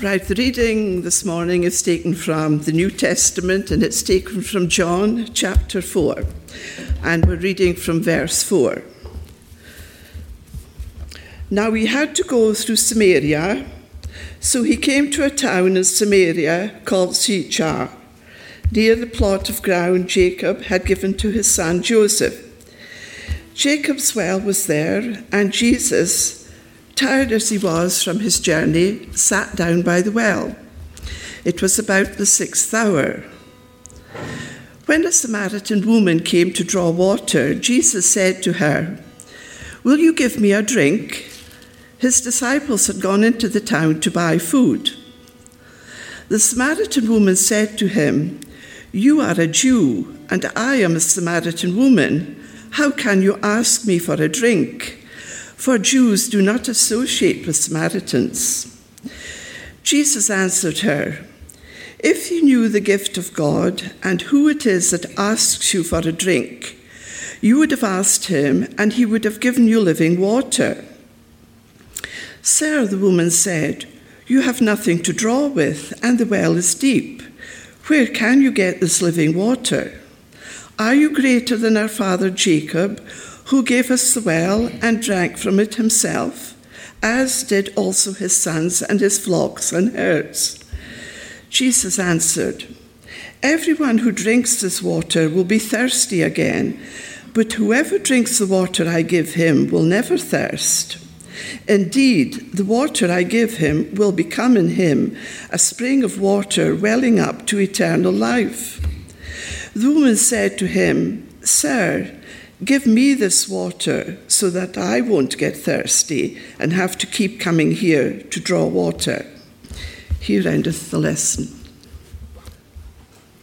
Right, the reading this morning is taken from the New Testament, and it's taken from John chapter 4. And we're reading from verse 4. Now he had to go through Samaria, so he came to a town in Samaria called Sychar, near the plot of ground Jacob had given to his son Joseph. Jacob's well was there, and Jesus, tired as he was from his journey, sat down by the well. It was about the 6th hour. When a Samaritan woman came to draw water, Jesus said to her, "Will you give me a drink?" His disciples had gone into the town to buy food. The Samaritan woman said to him, "You are a Jew, and I am a Samaritan woman. How can you ask me for a drink?" For Jews do not associate with Samaritans. Jesus answered her, "If you knew the gift of God and who it is that asks you for a drink, you would have asked him, and he would have given you living water." "Sir," the woman said, "you have nothing to draw with, and the well is deep. Where can you get this living water? Are you greater than our father Jacob, who gave us the well and drank from it himself, as did also his sons and his flocks and herds?" Jesus answered, "Everyone who drinks this water will be thirsty again, but whoever drinks the water I give him will never thirst. Indeed, the water I give him will become in him a spring of water welling up to eternal life." The woman said to him, "Sir, give me this water so that I won't get thirsty and have to keep coming here to draw water." Here endeth the lesson.